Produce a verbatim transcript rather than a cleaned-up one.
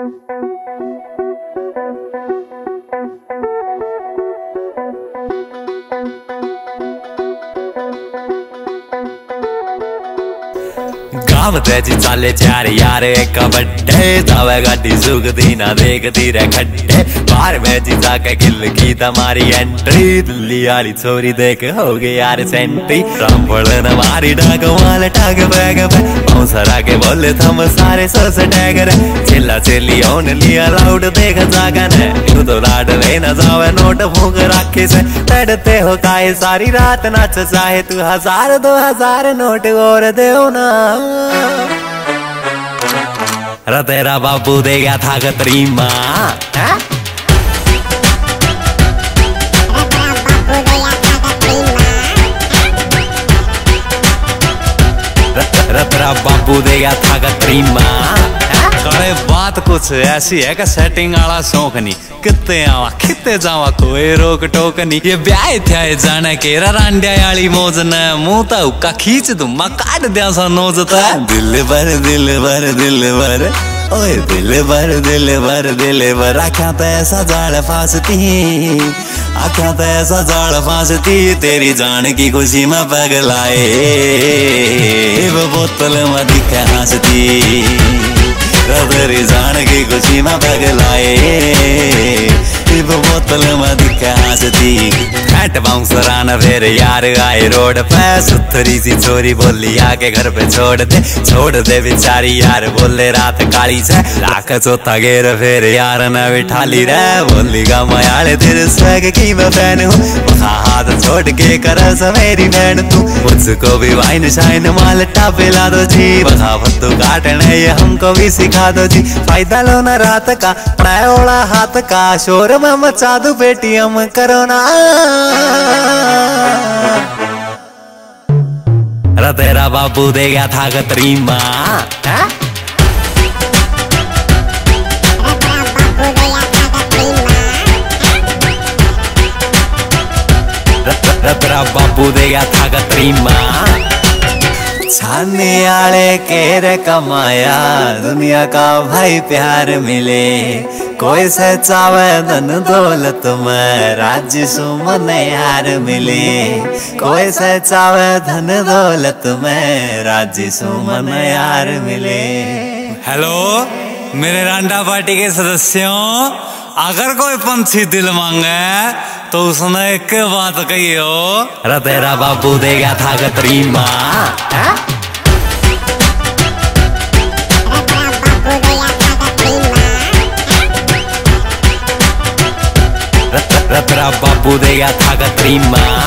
गाव तेजी चाले चार यार एक बड्डे जावे गाड़ी सुखदी ना देखती रे खड्डे बाहर में जी जाके किल की तुम्हारी एंट्री दिल्ली वाली छोरी देख हो गई यार सेंट्री रामफल न मारी डाक वाले टाग बैग पे बाउंसर आके बोले थम सारे सस टैग रे चिल्ला चिल्ली ओन लिया लाउड देख जागन है तू तो लाड लेना जावे नोट फूंक रखे से तड़ते हो काहे सारी रात नाच चाहे तू हजार दो हजार नोट और देओ ना रा तेरा बापू दे गया था कतरी माँ तेरा बापू दे गया था कतरी माँ करे बात कुछ ऐसी है कि सेटिंग वाला शौक नहीं कितने आवा कितने जावा कोई रोक टोक नहीं ये ब्याह थे जाने के रांडिया वाली मौज न मुंह तो उका खींच दूं मैं काट दिया सा नोज तो दिल भर दिल भर दिल भर ओए दिल भर दिल भर दिल भर आख्या तो ऐसा जाल फांसती आख्या तो ऐसा जाल फांसती तेरी जान की खुशी में पगलाए वो बोतल में दिखे हंसती तेरी जान की खुशी में पगलाए वो बोतल में दिखे हंसती फैट बाउंसर आना फिर यार आए रोड पे सुथरी सी छोरी बोली आके घर पे छोड़ दे छोड़ दे बेचारी यार बोले रात काली से लाख चौथा गेर फिर यार न बिठा ली रे बोली गा मयाले तेरे स्वैग की मैं फैन हूँ हाथ छोड़ के कर मेरी बहन तू मुझको भी वाइन शाइन माल पिला दो जी बता फत्तू काटने ये हमको भी सिखा दो जी फायदा लो ना रात का पड़ायोड़ा हाथ का शोर में मचा दू पेटीएम करो ना रा तेरा बापू दे गया था कतरी माँ तेरा बापू दे गया था कतरी माँ छाने आले केर कमाया दुनिया का भाई प्यार मिले कोई से चावे धन दौलत में राज्य सुमन यार मिले कोई से चावे धन दौलत में राज्य सुमन यार मिले। हेलो मेरे रांडा पार्टी के सदस्यों अगर कोई पंछी दिल मांगे तो उसने एक बात कही हो रा तेरा बापू देगा था कतरी माँ तेरा बापू देगा था कतरी माँ